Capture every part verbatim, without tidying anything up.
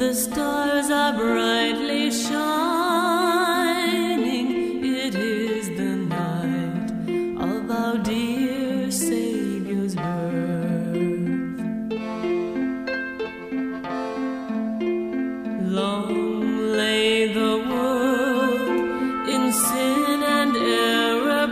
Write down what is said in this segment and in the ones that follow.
The stars are brightly shining. It is the night of our dear Savior's birth. Long lay the world in sin and error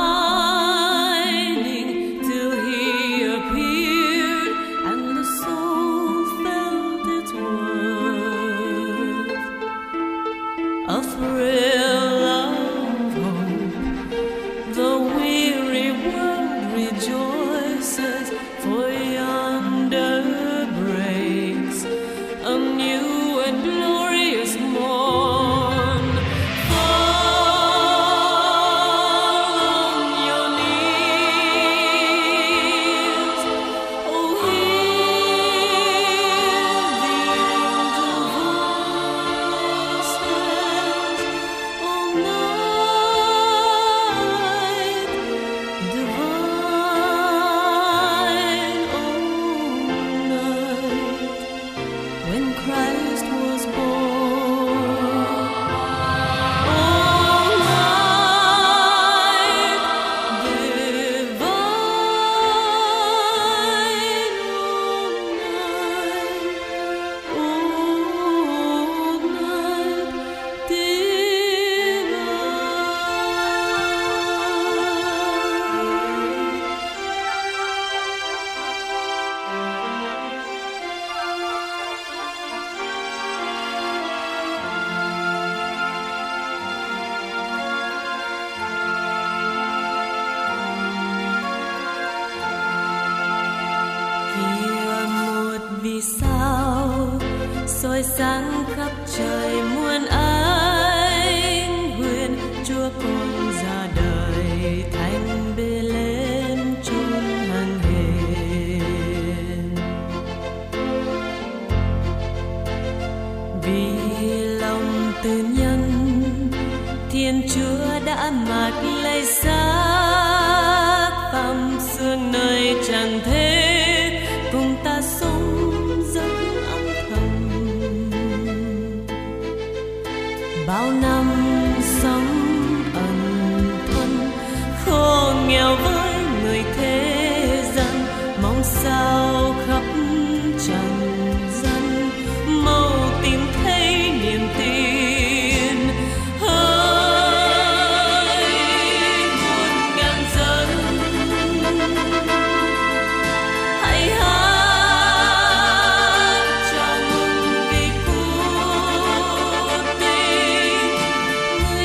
pining, till He appeared and the soul felt its worth. A thrill of hope, the weary world rejoices, for yonder breaks a new and glorious morn. Fall on your knees, oh hear the angel voices, oh night divine, oh night when Christ was born. Oh night divine, oh night, oh night Kia một vì sao soi sáng khắp trời muôn ánh huyền, Chúa con ra đời thành Bê-lêm chốn hằng hền. Vì lòng từ nhân, Thiên Chúa đã mặc lấy xác phàm xương nơi trần thế, cùng ta sống rất âm thầm. Bao năm sống ẩn thân, khổ nghèo với người thế gian, mong sao khắp trần gian mau tìm thấy niềm tin. Hỡi muôn ngàn dân, hãy hát chào mừng vì cứu tinh. Người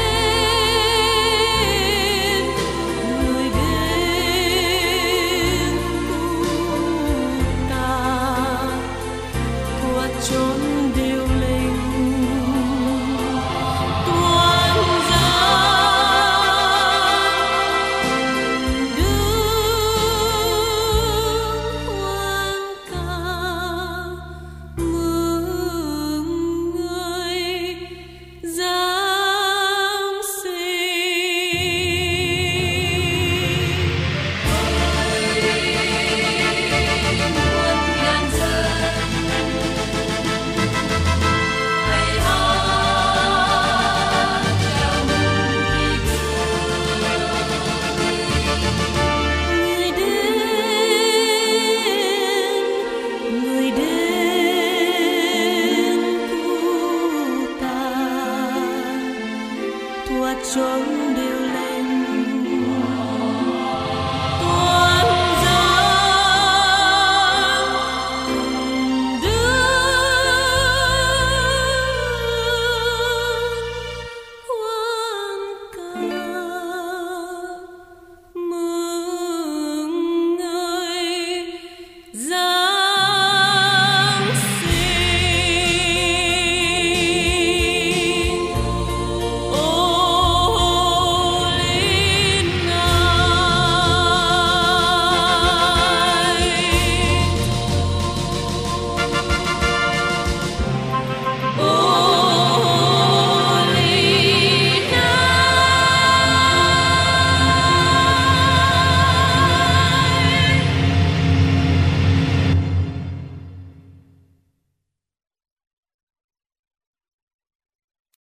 đến, người đến cứu ta, qua chốn điêu linh tuôn ra đường hoang ca mừng người Giáng sinh. Muôn ngàn dân hãy hát chào mừng vì cứu người đến, người đến cứu ta, thoát chốn